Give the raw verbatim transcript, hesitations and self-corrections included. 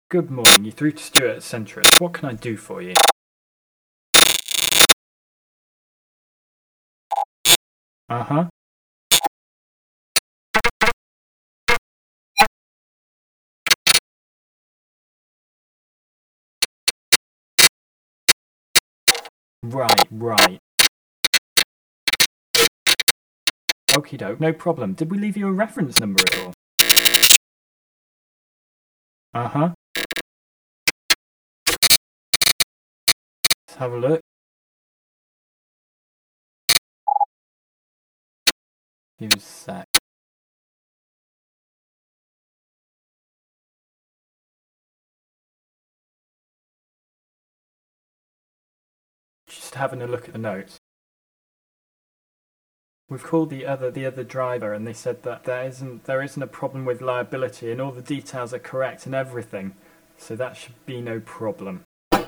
Good morning, you through to Stuart at Centris. What can I do for you? Uh-huh. Right, right. Okie doke, no problem. Did we leave you a reference number at all? Uh-huh. Let's have a look. Give us a sec. Just having a look at the notes. We've called the other the other driver and they said that there isn't there isn't a problem with liability and all the details are correct and everything. So that should be no problem.